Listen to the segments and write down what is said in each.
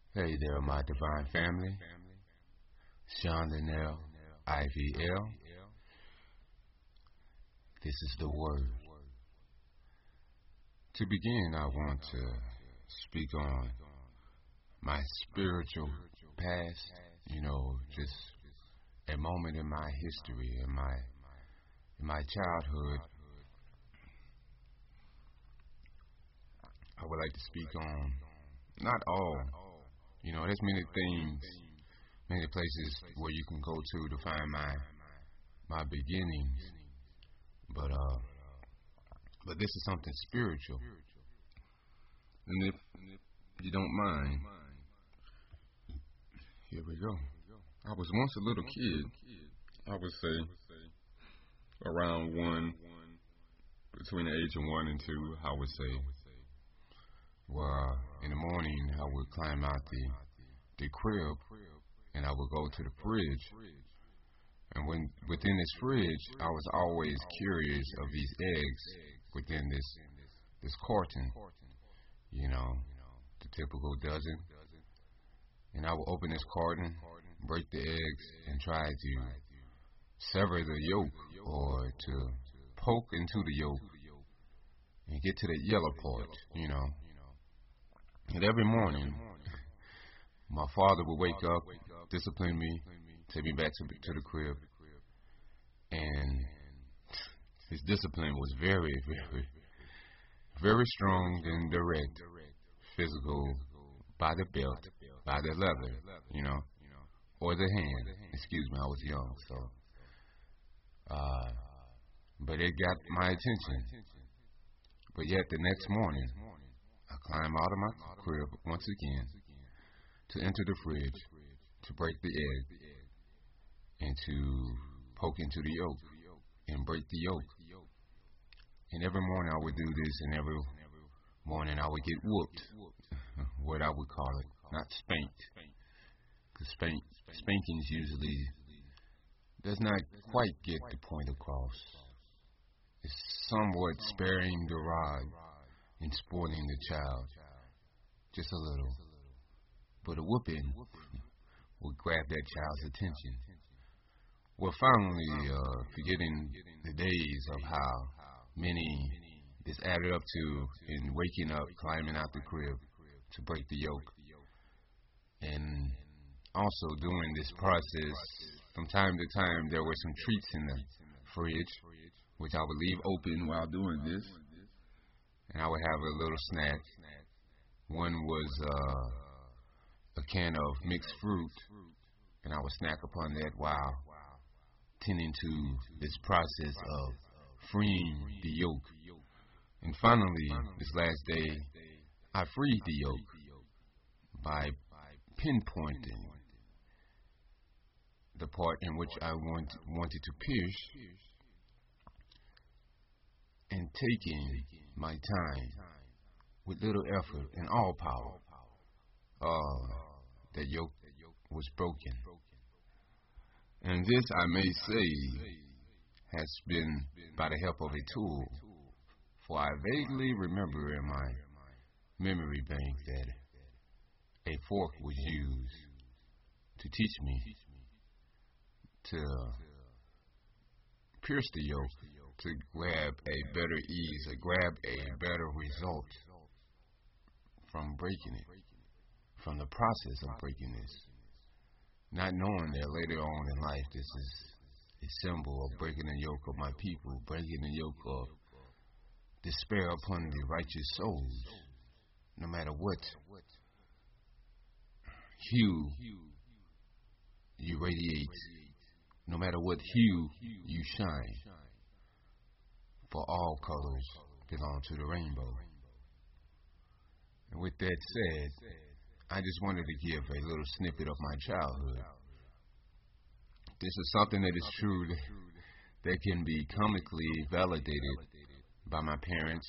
Hey there, my divine family. Sean Linnell, IVL. This is the word. To begin, I want to speak on my spiritual past, just a moment in my history, in my childhood. I would like to speak on not all. There's many things, many places where you can go to find my beginnings, but this is something spiritual. And if you don't mind, here we go. I was once a little kid. I would say around one, between the age of 1 and 2. I would say, where in the morning I would climb out the crib and I would go to the fridge. And within this fridge, I was always curious of these eggs within this carton, the typical dozen. And I would open this carton, break the eggs, and try to sever the yolk or to poke into the yolk and get to the yellow part. And every morning, my father would wake up, discipline me, take me back to the crib, and his discipline was very, very, very strong and direct, physical, by the belt, by the leather, or the hand. Excuse me, I was young, but it got my attention. But yet the next morning, I climbed out of my crib once again to enter the fridge, to break the egg, and to poke into the yolk and break the yolk. And every morning I would do this, and every morning I would get whooped, what I would call it, not spanked, because spankings usually does not quite get the point across. It's somewhat sparing the rod and spoiling the child, just a little. But a whooping will grab that child's attention. Well, finally, forgetting the days of how many this added up to in waking up, climbing out the crib to break the yolk. And also during this process, from time to time, there were some treats in the fridge, which I would leave open while doing this. And I would have a little snack. One was a can of mixed fruit, and I would snack upon that while tending to this process of freeing the yolk. And finally, this last day, I freed the yolk by pinpointing the part in which I wanted to pierce and taking my time with little effort and all power. The yoke was broken. And this, I may say, has been by the help of a tool, for I vaguely remember in my memory bank that a fork was used to teach me to pierce the yoke, to grab a better ease, or grab a better result from breaking it, from the process of breaking this. Not knowing that later on in life this is a symbol of breaking the yoke of my people, breaking the yoke of despair upon the righteous souls, no matter what hue you radiate, no matter what hue you shine, for all colors belong to the rainbow. And with that said, I just wanted to give a little snippet of my childhood. This is something that is true that can be comically validated by my parents.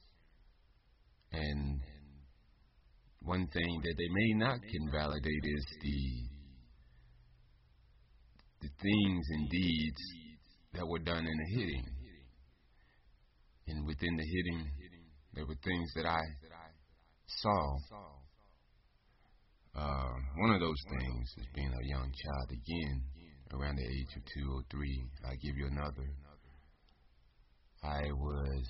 And one thing that they may not can validate is the things and deeds that were done in the hitting. And within the hitting, there were things that I saw One of those things is being a young child again, around the age of 2 or 3. I give you another. I was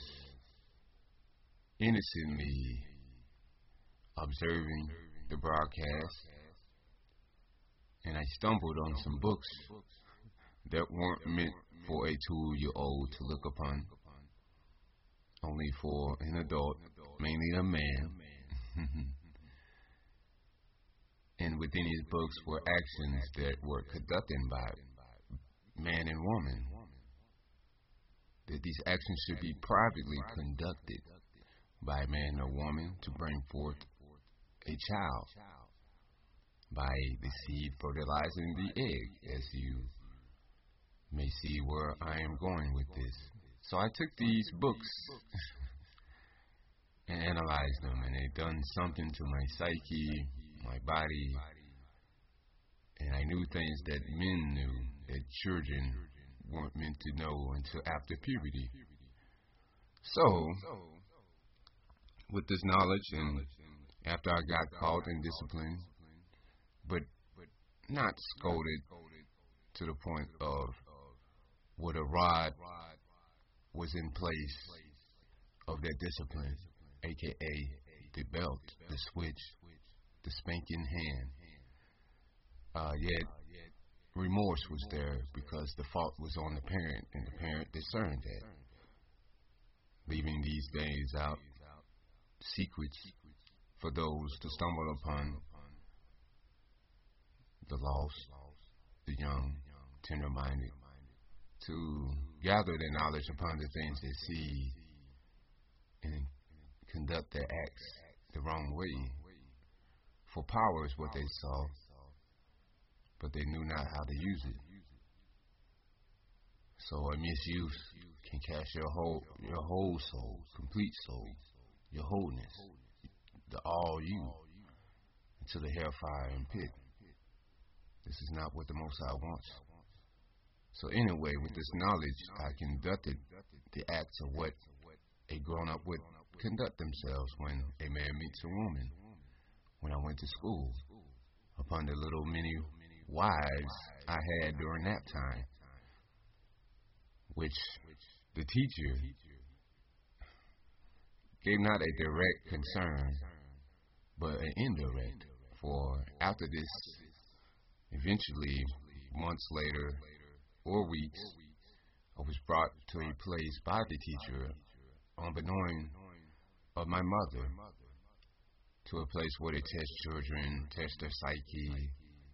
innocently observing the broadcast, and I stumbled on some books that weren't meant for a 2-year-old to look upon, only for an adult, mainly a man. And within these books were actions that were conducted by man and woman. That these actions should be privately conducted by a man or woman to bring forth a child by the seed fertilizing the egg, as you may see where I am going with this. So I took these books and analyzed them, and they'd done something to my psyche, my body, and I knew things that men knew that children weren't meant to know until after puberty. So, with this knowledge, and after I got called and disciplined, but not scolded to the point of where the rod was in place of that discipline, aka the belt, the switch, the spanking hand. Yet remorse was there because the fault was on the parent, and the parent discerned that, leaving these things out, secrets for those to stumble upon, the lost, the young, tender-minded, to gather their knowledge upon the things they see and conduct their acts the wrong way. For power is what they saw, but they knew not how to use it. So a misuse can cast your whole soul, complete soul, your wholeness, the all you, into the hellfire and pit. This is not what the Most High wants. So anyway, with this knowledge, I conducted the acts of what a grown-up would conduct themselves when a man meets a woman. When I went to school, upon the little mini wives I had during that time, which the teacher gave not a direct concern, but an indirect. For after this, eventually, months later or weeks, I was brought to a place by the teacher, unbeknown of my mother, to a place where they test children, test their psyche,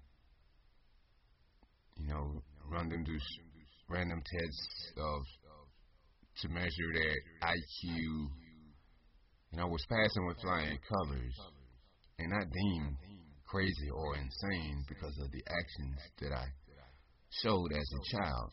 run them through random tests to measure their IQ. And I was passing with flying colors, and not deemed crazy or insane because of the actions that I showed as a child.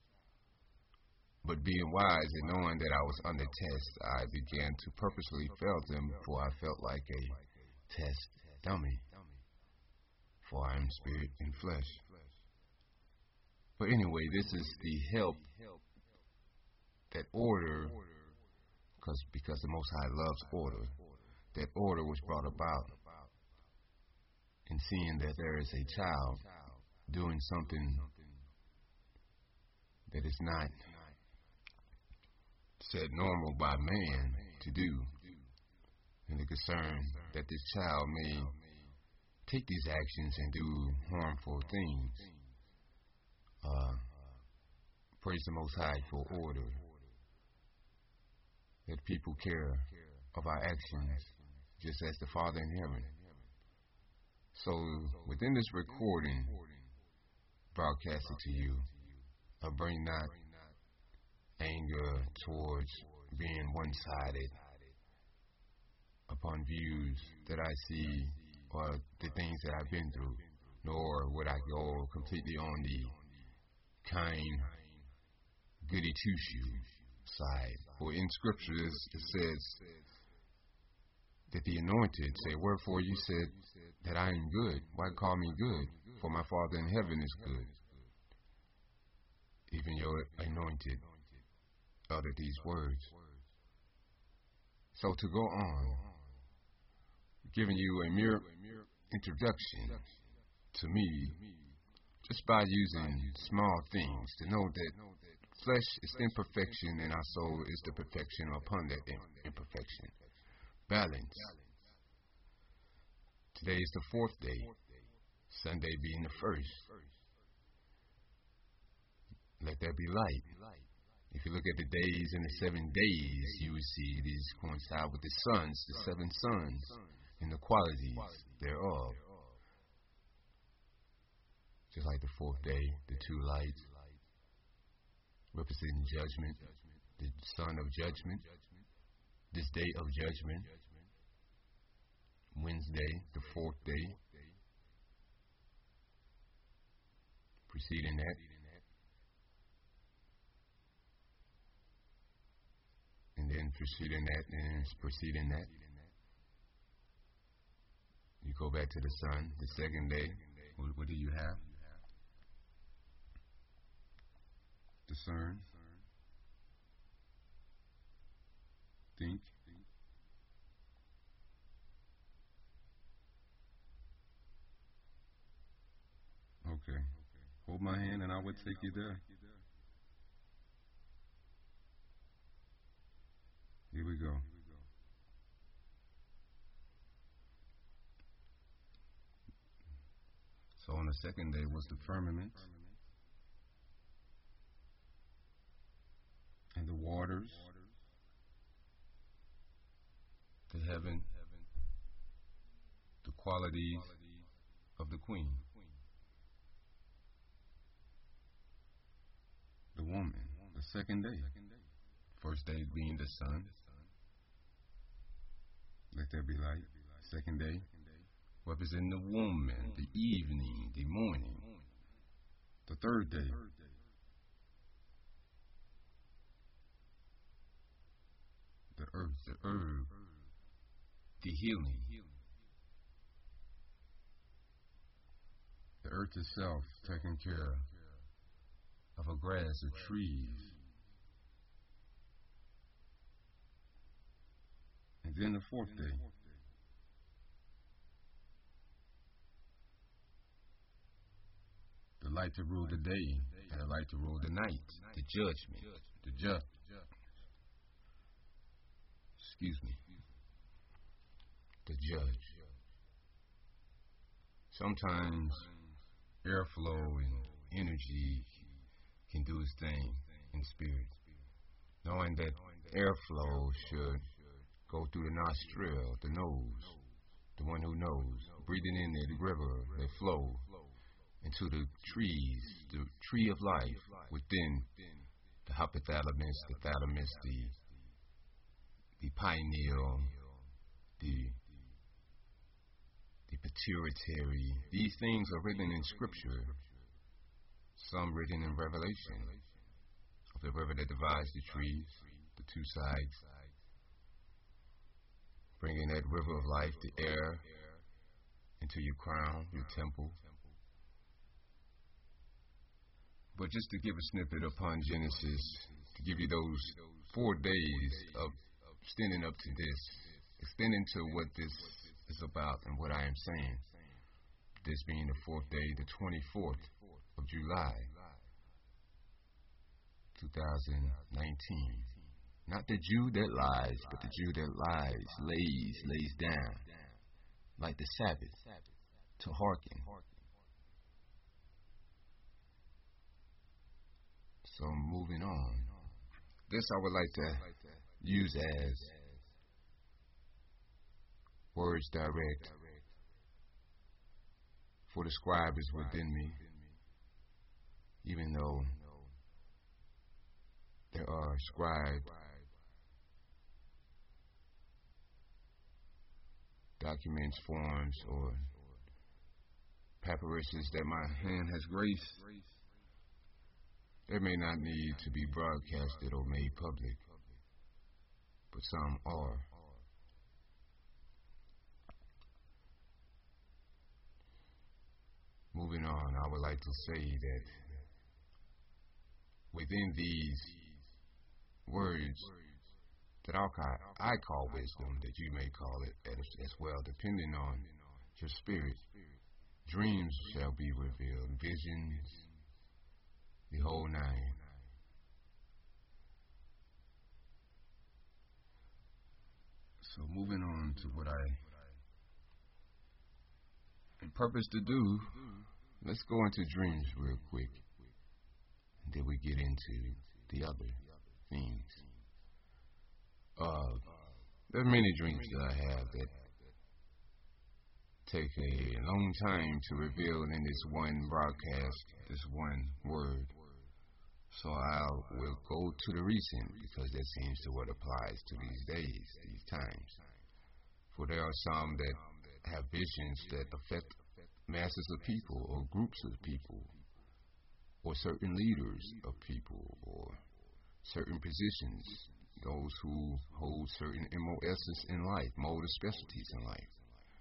But being wise and knowing that I was under test, I began to purposely fail them, for I felt like a test dummy. For I am spirit and flesh. But anyway, this is the help, that order, because the Most High loves order. That order was brought about in seeing that there is a child doing something that is not said normal by man to do, and the concern that this child may take these actions and do harmful things. Praise the Most High for order, that people care of our actions just as the Father in heaven. So within this recording broadcasted to you, I bring not anger towards being one-sided upon views that I see or the things that I've been through, nor would I go completely on the kind, goody two-shoe side. For in Scripture it says that the anointed say, "Wherefore you said that I am good. Why call me good? For my Father in heaven is good." Even your anointed uttered these words. So to go on, giving you a mere introduction to me just by using small things to know that flesh is imperfection and our soul is the perfection upon that imperfection. Balance. Today is the fourth day, Sunday being the first. Let there be light. If you look at the days in the 7 days, you will see these coincide with the suns, the 7 suns, and the qualities thereof. Just like the fourth day, the 2 lights, representing judgment, the sun of judgment, this day of judgment, Wednesday, the 4th day, preceding that, and then preceding that, and preceding that. You go back to the sun, the 2nd day. What do you have? Discern. Think. Okay. Hold my hand and I will take you there. Here we go. So on the 2nd day was the firmament and the waters, the heaven, the qualities of the queen, the woman, the 2nd day. First day being the sun. Let there be light. 2nd day, representing the woman, the evening, the morning. The 3rd day, the earth, the herb, the healing. The earth itself taking care of a grass, of trees. And then the 4th day, the light to rule the day and the light to rule the night, the judgment, the the judge. Sometimes airflow and energy can do its thing in spirit, knowing that airflow should go through the nostril, the nose, the one who knows, breathing in there, the river, that flow into the trees, the tree of life within the hypothalamus, the thalamus, the pineal, the pituitary. These things are written in Scripture, some written in Revelation, of the river that divides the trees, the 2 sides, bringing that river of life, the air, into your crown, your temple. But just to give a snippet upon Genesis, to give you those 4 days of extending up to this, extending to what this is about and what I am saying. This being the 4th day, the 24th of July, 2019. Not the Jew that lies, but the Jew that lies, lays down, like the Sabbath, to hearken. So moving on. This I would like to use as words direct for the scribe is within me, even though there are scribed documents, forms, or papyruses that my hand has graced. They may not need to be broadcasted or made public, but some are. Moving on, I would like to say that within these words that I call wisdom, that you may call it as well, depending on your spirit. Dreams shall be revealed, visions, the whole nine. So moving on to what I purpose to do, let's go into dreams real quick. And then we get into the other things. There are many dreams that I have that take a long time to reveal in this one broadcast, this one word. So I will go to the recent because that seems to what applies to these days, these times. For there are some that have visions that affect masses of people or groups of people or certain leaders of people or certain positions, those who hold certain MOSs in life, mode of specialties in life.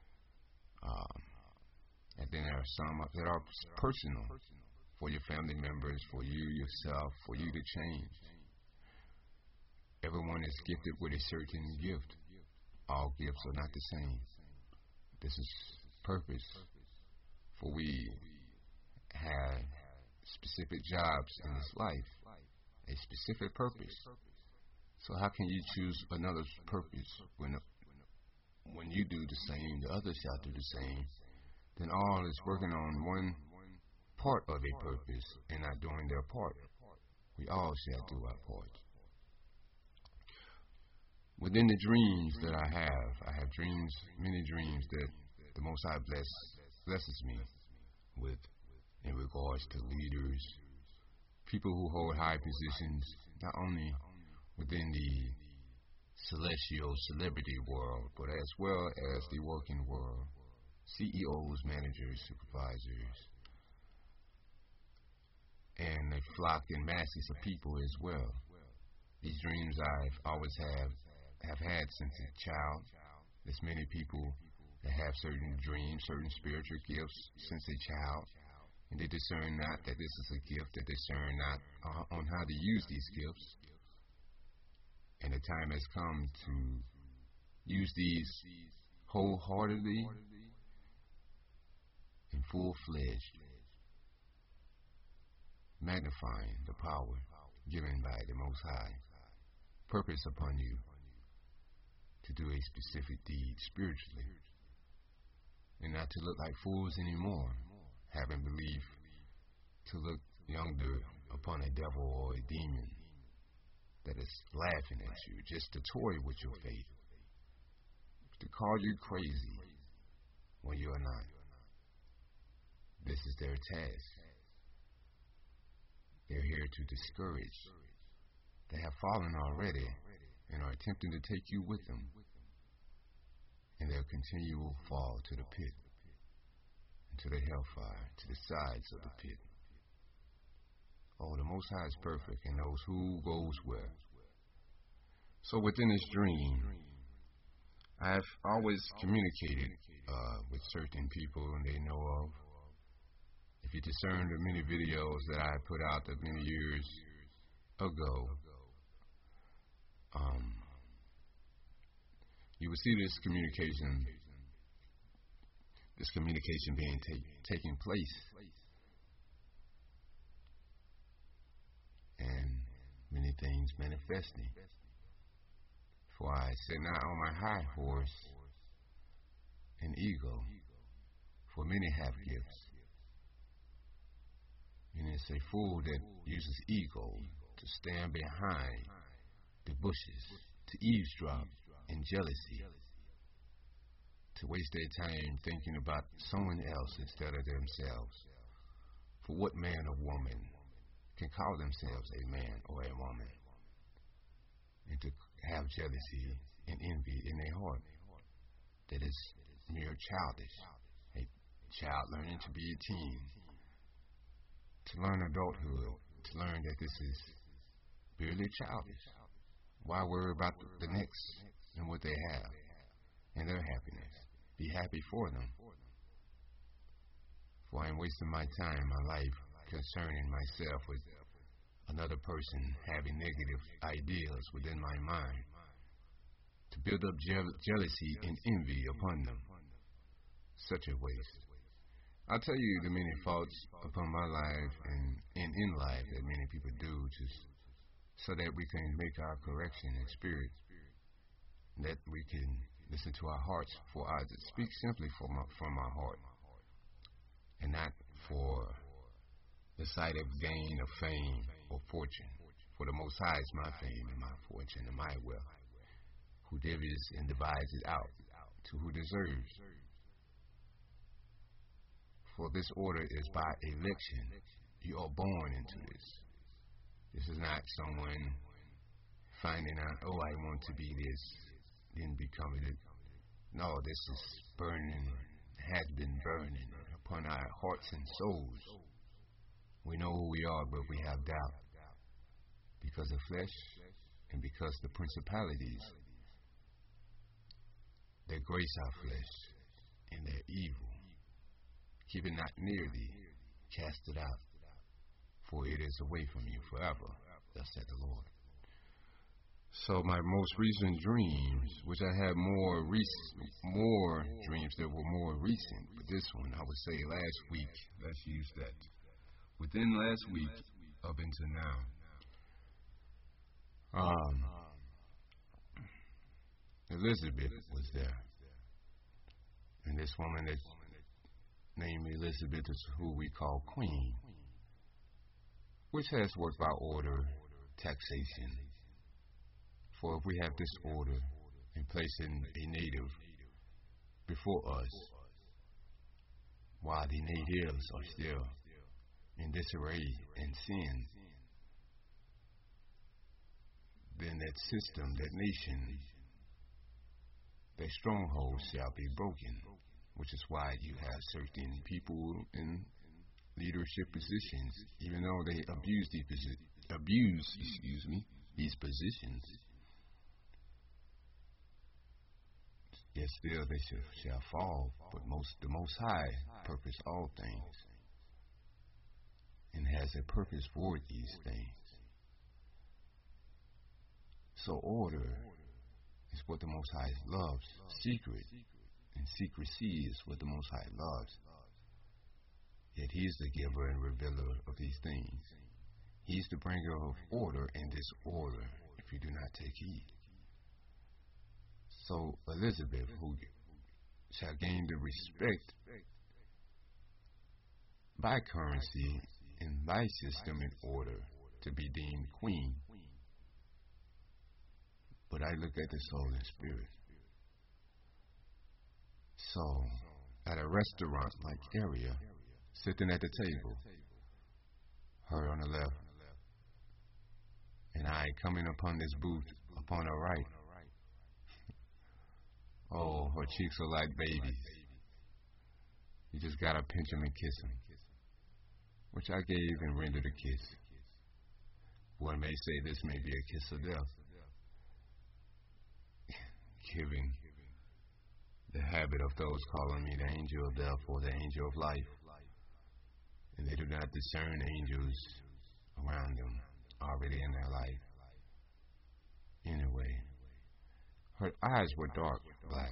And then there are some that are personal for your family members, for you yourself, for you to change. Everyone is gifted with a certain gift. All gifts are not the same. This is purpose. For we have specific jobs in this life, a specific purpose. So how can you choose another's purpose when you do the same, the others shall do the same? Then all is working on one part of a purpose and not doing their part. We all shall do our part. Within the dreams that I have dreams, many dreams that the Most High blesses me with in regards to leaders, people who hold high positions, not only within the celestial celebrity world, but as well as the working world, CEOs, managers, supervisors, and a flock and masses of people as well. These dreams I've always have had since a child. There's many people that have certain dreams, certain spiritual gifts since a child, and they discern not that this is a gift, they discern not on how to use these gifts. And the time has come to use these wholeheartedly and full-fledged, magnifying the power given by the Most High, purpose upon you to do a specific deed spiritually, and not to look like fools anymore, having belief to look younger upon a devil or a demon that is laughing at you, just to toy with your faith, to call you crazy when you are not. This is their task. They're here to discourage. They have fallen already and are attempting to take you with them in their continual fall to the pit, into the hellfire, to the sides of the pit. Oh, the Most High is perfect and knows who goes where. So within this dream, I've always communicated with certain people and they know of. If you discern the many videos that I put out many years ago, you will see this communication being taking place, and many things manifesting. For I sit not on my high horse and ego, for many have gifts. And it's a fool that uses ego to stand behind the bushes, to eavesdrop in jealousy, to waste their time thinking about someone else instead of themselves. For what man or woman can call themselves a man or a woman, and to have jealousy and envy in their heart? That is mere childish. A child learning to be a teen, to learn adulthood, to learn that this is purely childish. Why worry about the next and what they have and their happiness? Be happy for them. For I am wasting my time, my life, concerning myself with another person having negative ideas within my mind, to build up jealousy and envy upon them. such a waste. I'll tell you the many faults upon my life and in life that many people do just so that we can make our correction in spirit, that we can listen to our hearts, for I speak simply from our heart, and not for the sight of gain of fame or fortune. For the Most High is my fame and my fortune and my wealth, who divvies and divides it out to who deserves. For this order is by election. You are born into this. This is not someone finding out, oh, I want to be this, then becoming it. No, this is burning, has been burning upon our hearts and souls. We know who we are, but we have doubt because of flesh and because the principalities that grace our flesh and their evil. Keep it not near thee, cast it out, for it is away from you forever, thus said the Lord. So my most recent dreams, which I had more dreams that were more recent, but this one I would say last week, let's use that. Within last week up into now, Elizabeth was there. And this woman that's named Elizabeth is who we call Queen, which has worked by order, taxation. For if we have this order and placing a native before us, while the natives are still in disarray and sin, then that system, that nation, that stronghold shall be broken, which is why you have certain people in leadership positions, even though they abuse these positions, yet still they shall fall. But the Most High purpose all things, and has a purpose for these things. So order is what the Most High loves. Secret and secrecy is what the Most High loves. Yet He's the giver and revealer of these things. He's the bringer of order and disorder if you do not take heed. So Elizabeth, who shall gain the respect by currency and by system and order to be deemed queen. But I look at the soul and spirit. So, at a restaurant-like area, sitting at the table, her on the left, and I coming upon this booth upon her right. Oh, her cheeks are like babies. You just gotta pinch them and kiss them, which I gave and rendered a kiss. One may say this may be a kiss of death, given the habit of those calling me the angel of death or the angel of life, and they do not discern angels around them already in their life. Anyway, her eyes were dark black.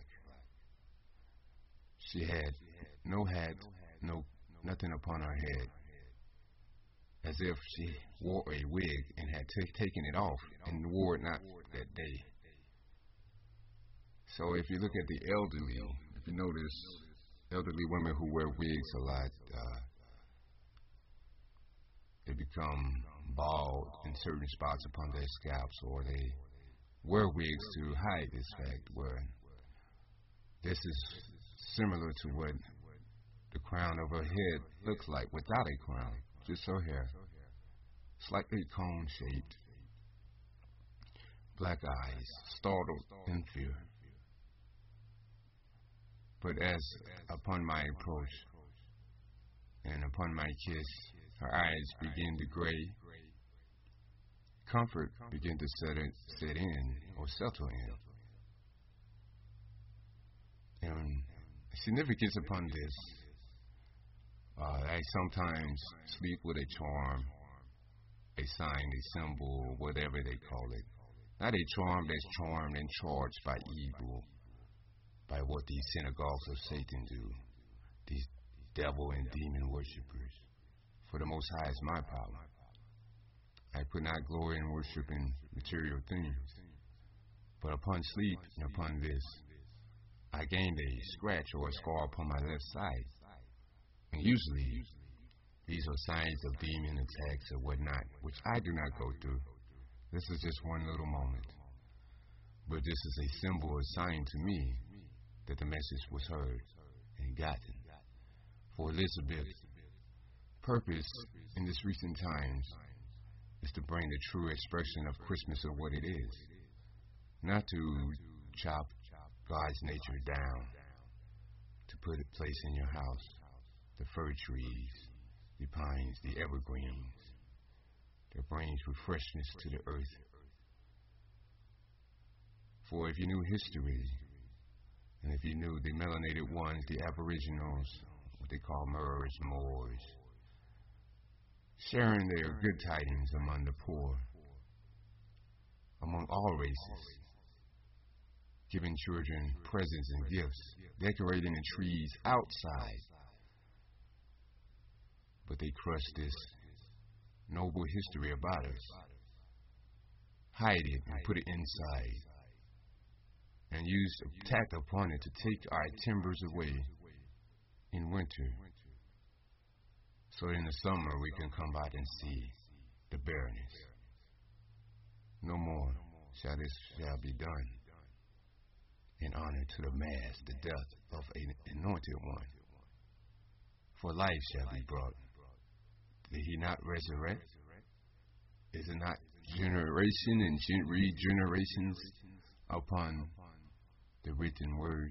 She had no hat, nothing upon her head, as if she wore a wig and had taken it off and wore it not that day. So if you look at the elderly, if you notice elderly women who wear wigs a lot, they become bald in certain spots upon their scalps, or they wear wigs to hide this fact, where this is similar to what the crown of her head looks like without a crown, just her hair, slightly cone-shaped, black eyes, startled in fear. But as upon my approach and upon my kiss, her eyes begin to gray, comfort began to set in or settle in. And significance upon this, I sometimes sleep with a charm, a sign, a symbol, whatever they call it. Not a charm that's charmed and charged by evil, by what these synagogues of Satan do. devil and demon worshippers, for the Most High is my power. I put not glory in worshiping material things, but upon sleep and upon this, I gained a scratch or a scar upon my left side. And usually, these are signs of demon attacks or whatnot, which I do not go through. This is just one little moment. But this is a symbol or sign to me that the message was heard and gotten. For Elizabeth, purpose in this recent times is to bring the true expression of Christmas of what it is. Not to chop God's nature down, to put a place in your house, the fir trees, the pines, the evergreens, that brings refreshness to the earth. For if you knew history, and if you knew the melanated ones, the aboriginals, what they call Moors, sharing their good tidings among the poor, among all races, giving children presents and gifts, decorating the trees outside. But they crushed this noble history about us, hide it and put it inside, and used attack upon it to take our timbers away in winter, so in the summer we can come out and see the bareness. No more shall this be done in honor to the mass, the death of an anointed one. For life shall be brought. Did he not resurrect? Is it not generation and regenerations upon the written word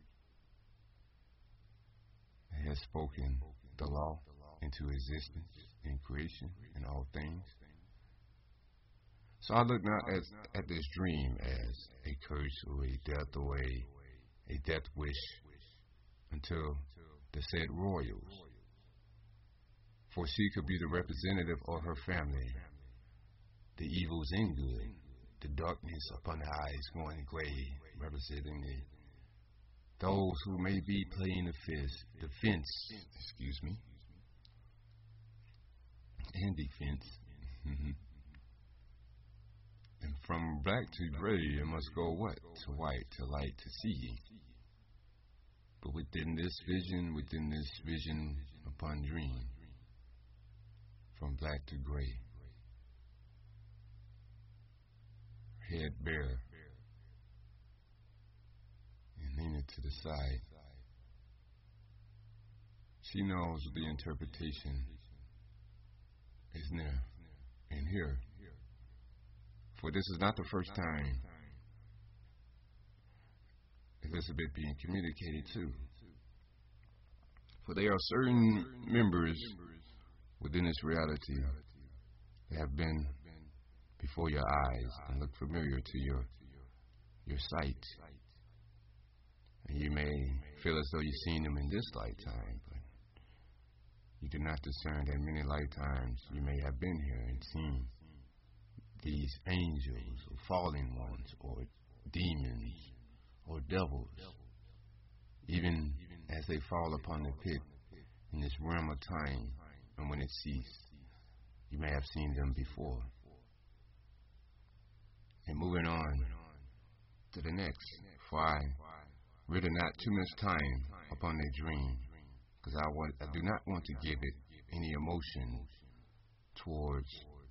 that has spoken the law into existence in creation and all things? So I look not at this dream as a curse or a death or a death wish until the said royals. For she could be the representative of her family, the evils and good, the darkness upon the eyes going gray, representing those who may be playing the fence, and defense. And from black to gray, it must go what? To white, to light, to see. But within this vision upon dream, from black to gray, head bare, and leaning to the side, she knows the interpretation is near and here. For this is not the first time Elizabeth being communicated to. For there are certain members within this reality that have been before your eyes and look familiar to your sight. And you may feel as though you've seen them in this lifetime, but you do not discern that many lifetimes you may have been here and seen these angels or fallen ones or demons or devils, even as they fall upon the pit in this realm of time, and when it ceased, you may have seen them before. And moving on to the next, for I really not too much time upon their dream, because I do not want to give it any emotion towards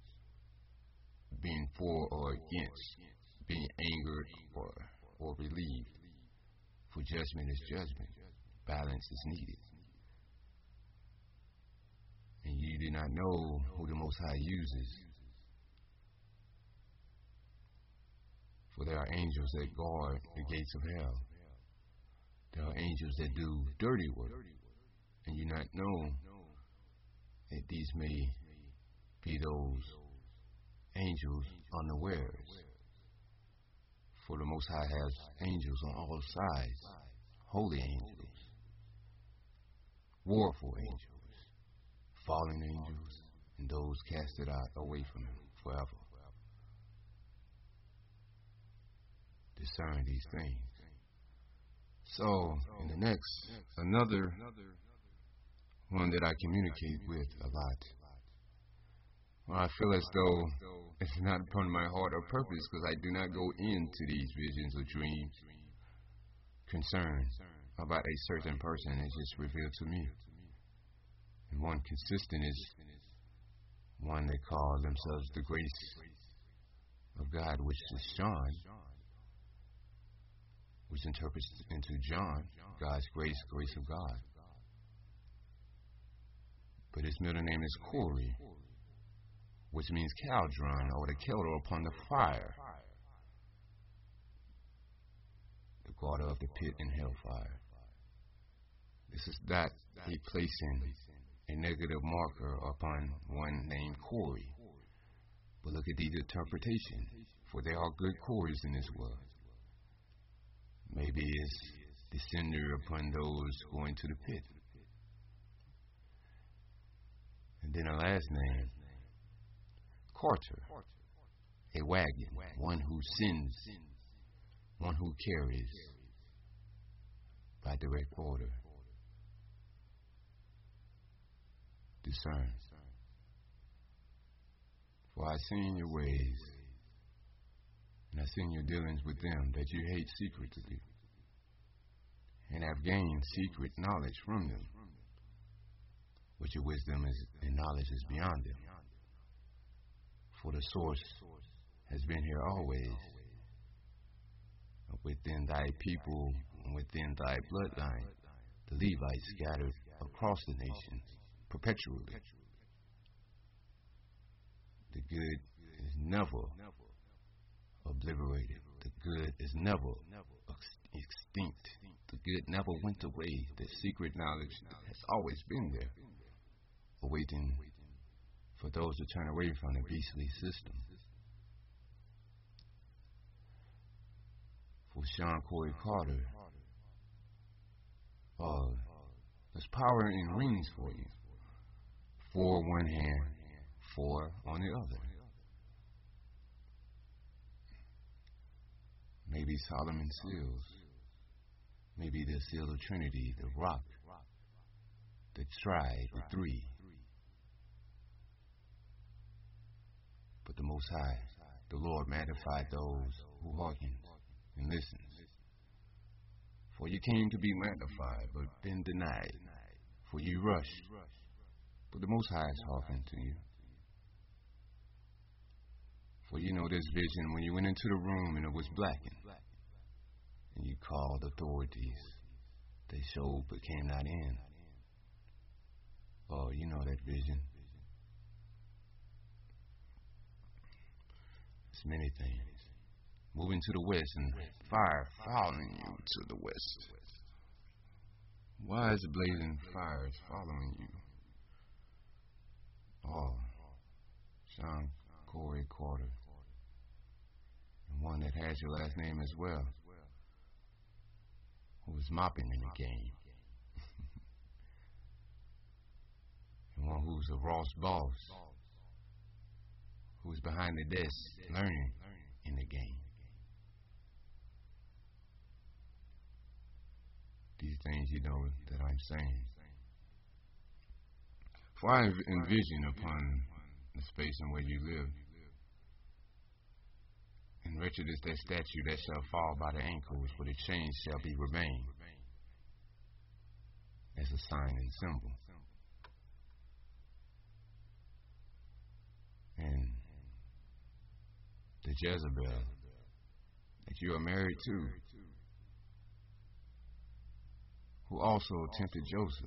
being for or against, being angered or relieved. For judgment is judgment. Balance is needed. And you do not know who the Most High uses. For there are angels that guard the gates of hell. There are angels that do dirty work. And you not know that these may be those angels unawares. For the Most High has angels on all sides, holy angels, warful angels, fallen angels, and those casted out away from him forever. Discern these things. So, in the next, another one that I communicate with a lot. Well, I feel as though it's not upon my heart or purpose because I do not go into these visions or dreams concerned about a certain person. It's just revealed to me. And one consistent is one they call themselves the grace of God, which is John, which interprets into John, God's grace, grace of God. But his middle name is Corey, which means cauldron, or the kettle upon the fire, the water of the pit and hellfire. This is not a placing a negative marker upon one named Corey. But look at these interpretations, for there are good Corys in this world. Maybe it's the cinder upon those going to the pit. And then a last name, Carter, a wagon, one who sends, one who carries by direct order. Discern. For I seen your ways, and I seen your dealings with them, that you hate secretly, and have gained secret knowledge from them, which your wisdom is and knowledge is beyond them. For the source has been here always, within thy people and within thy bloodline, the Levites scattered across the nations perpetually. The good is never obliterated. The good is never extinct. The good never went away. The secret knowledge has always been there, awaiting for those to turn away from the beastly system. For Sean Corey Carter, there's power in rings for you. 4 one hand, 4 on the other. Maybe Solomon's seals. Maybe the seal of Trinity, the rock, the tri, the 3. But the Most High, the Lord, magnified those who hearken and listen. For you came to be magnified, but been denied. For you rushed, but the Most High is hearkened to you. For you know this vision when you went into the room and it was blackened, and you called authorities. They showed but came not in. Oh, you know that vision. It's many things. Moving to the west and fire following you to the west. Why is blazing fires following you? Oh, Sean Corey Carter. And one that has your last name as well, who is mopping in the game. And one who's a Ross boss, who's behind the desk learning in the game. These things you know that I'm saying. For I envision upon the space in where you live, and wretched is that statue that shall fall by the ankles, for the chain shall be remain as a sign and symbol. And the Jezebel that you are married to, who also tempted Joseph.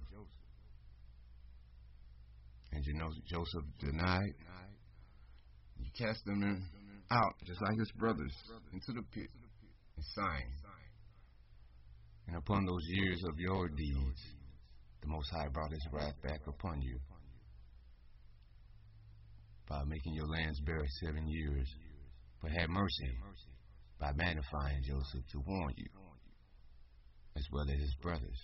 And you know Joseph denied. You cast them out, just like his brothers, into the pit and sighing. And upon those years of your deeds, the Most High brought his wrath back upon you by making your lands bare 7 years, but had mercy by magnifying Joseph to warn you, as well as his brothers.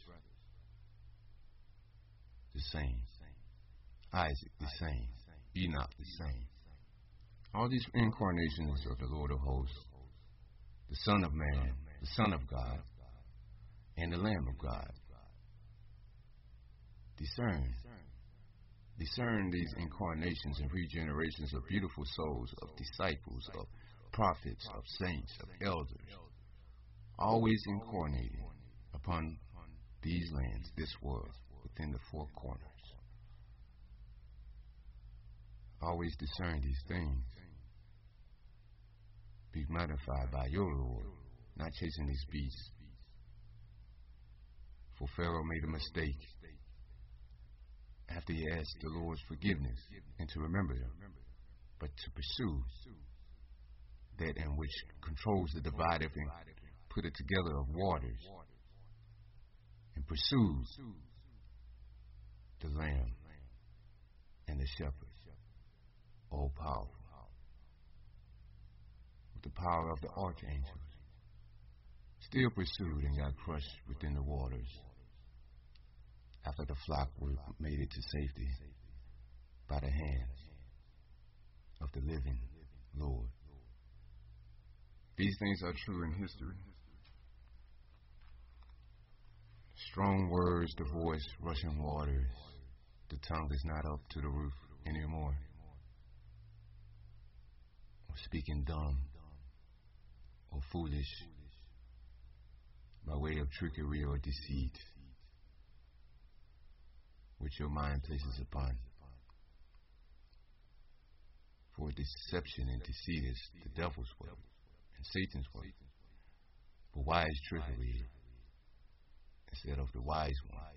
The same. Isaac the same. Enoch the same. All these incarnations of the Lord of hosts, the Son of Man, the Son of God, and the Lamb of God. Discern these incarnations and regenerations of beautiful souls, of disciples, of prophets, of saints, of elders, always incarnated upon these lands, this world, within the four corners. Always discern these things. Be magnified by your Lord, not chasing these beasts. For Pharaoh made a mistake after he asked the Lord's forgiveness and to remember him, but to pursue that in which controls the divided and put it together of waters, and pursues the Lamb and the Shepherd, all powerful, with the power of the archangels, still pursued and got crushed within the waters after the flock made it to safety by the hands of the living Lord. These things are true in history. Strong words, the voice, rushing waters, the tongue is not up to the roof anymore. Or speaking dumb or foolish by way of trickery or deceit, which your mind places upon. For deception and deceit is the devil's way and Satan's way, but wise trickery instead of the wise one,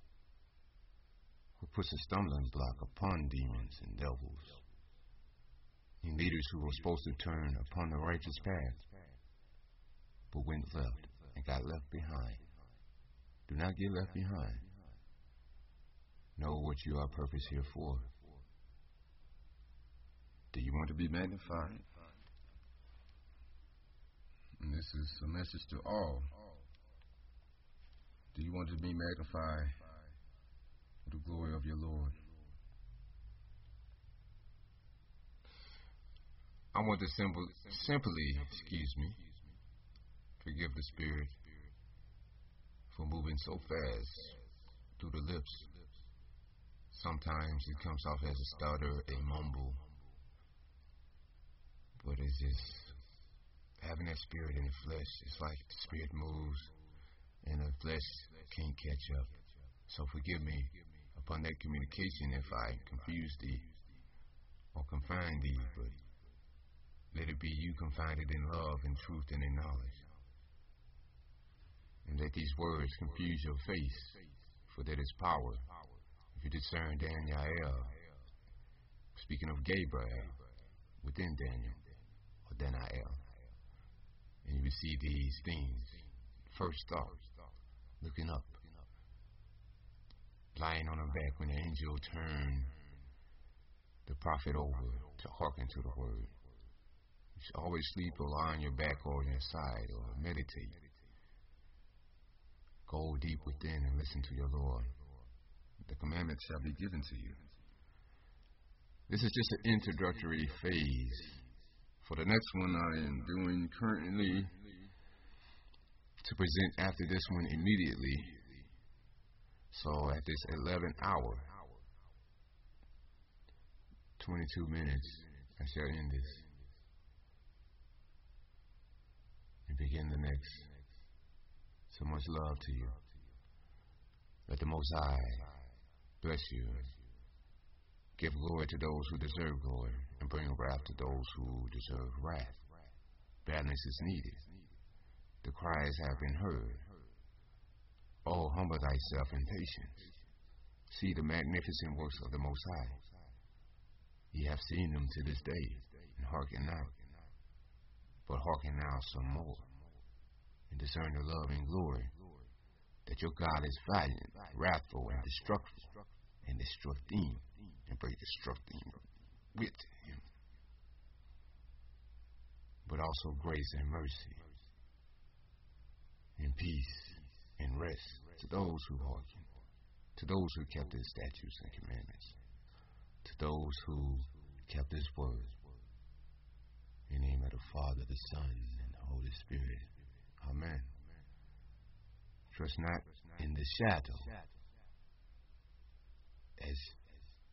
who puts a stumbling block upon demons and devils, and leaders who were supposed to turn upon the righteous path, but went left and got left behind. Do not get left behind. Know what you are purposed here for. Do you want to be magnified? And this is a message to all. Do you want to be magnified for the glory of your Lord? I want to simply, forgive the Spirit for moving so fast through the lips. Sometimes it comes off as a stutter, a mumble, but it's just having that spirit in the flesh. It's like the spirit moves and the flesh can't catch up. So forgive me upon that communication if I confuse thee or confine thee, but let it be you confined in love and truth and in knowledge. And let these words confuse your face, for that is power. If you discern Daniel, speaking of Gabriel, within Daniel, or Daniel, and you see these things, first thought, looking up, lying on her back when the angel turned the prophet over to hearken to the word. You should always sleep or lie on your back or on your side or meditate. Go deep within and listen to your Lord. The commandments shall be given to you. This is just an introductory phase. For the next one I am doing currently to present after this one immediately. So at this 11 hour, 22 minutes, I shall end this and begin the next. So much love to you. Let the Most High bless you. Give glory to those who deserve glory, and bring wrath to those who deserve wrath. Badness is needed. The cries have been heard. Oh, humble thyself in patience. See the magnificent works of the Most High. Ye have seen them to this day, and hearken not. But hearken now some more, and discern the love and glory, that your God is violent, wrathful, and destructive, and destructing, and break destructing with him. But also grace and mercy, and peace, and rest to those who hearken, to those who kept his statutes and commandments, to those who kept his word. In the name of the Father, the Son, and the Holy Spirit. Amen. Trust not in the shadow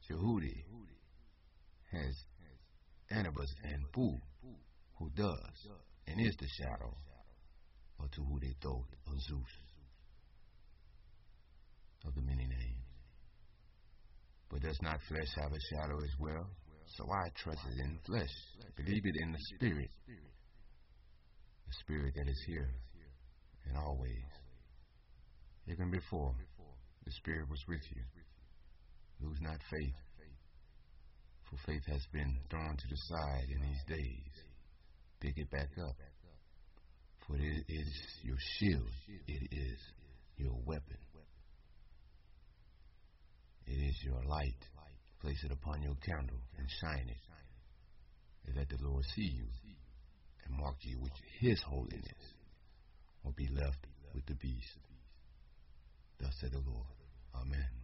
Jehudi has Anubis and Bu, who does and is the shadow of Tehuti Thoth of Zeus, of the many names. But does not flesh have a shadow as well? So I trust it in flesh, believe it in the spirit that is here and always. Even before the Spirit was with you. Lose not faith, for faith has been thrown to the side in these days. Pick it back up, for it is your shield, it is your weapon, it is your light. Place it upon your candle and shine it, and let the Lord see you and mark you with His holiness, or be left with the beast. Thus said the Lord. Amen.